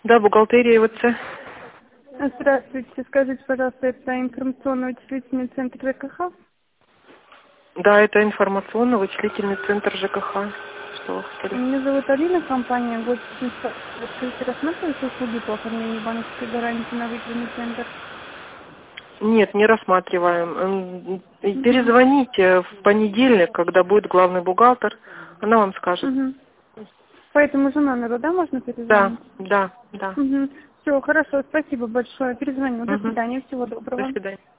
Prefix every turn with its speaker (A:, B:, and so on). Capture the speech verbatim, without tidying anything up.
A: Да, бухгалтерия ВЦ.
B: Здравствуйте. Скажите, пожалуйста, это информационно-вычислительный центр ЖКХ?
A: Да, это информационно-вычислительный центр ЖКХ. Что вы хотели?
B: Меня зовут Алина, компания Госинформ. Скажите, рассматриваете услуги по оформлению банковской гарантии на выделенный центр?
A: Нет, не рассматриваем. М,
B: Угу.
A: Перезвоните в понедельник, когда будет главный бухгалтер. Она вам скажет.
B: Угу. По этому же номеру, да, можно
A: Да,
B: перезвонить?
A: да, да.
B: Угу. Все, хорошо, спасибо большое. Перезвоню. До
A: Угу.
B: свидания, всего
A: До
B: доброго.
A: свидания.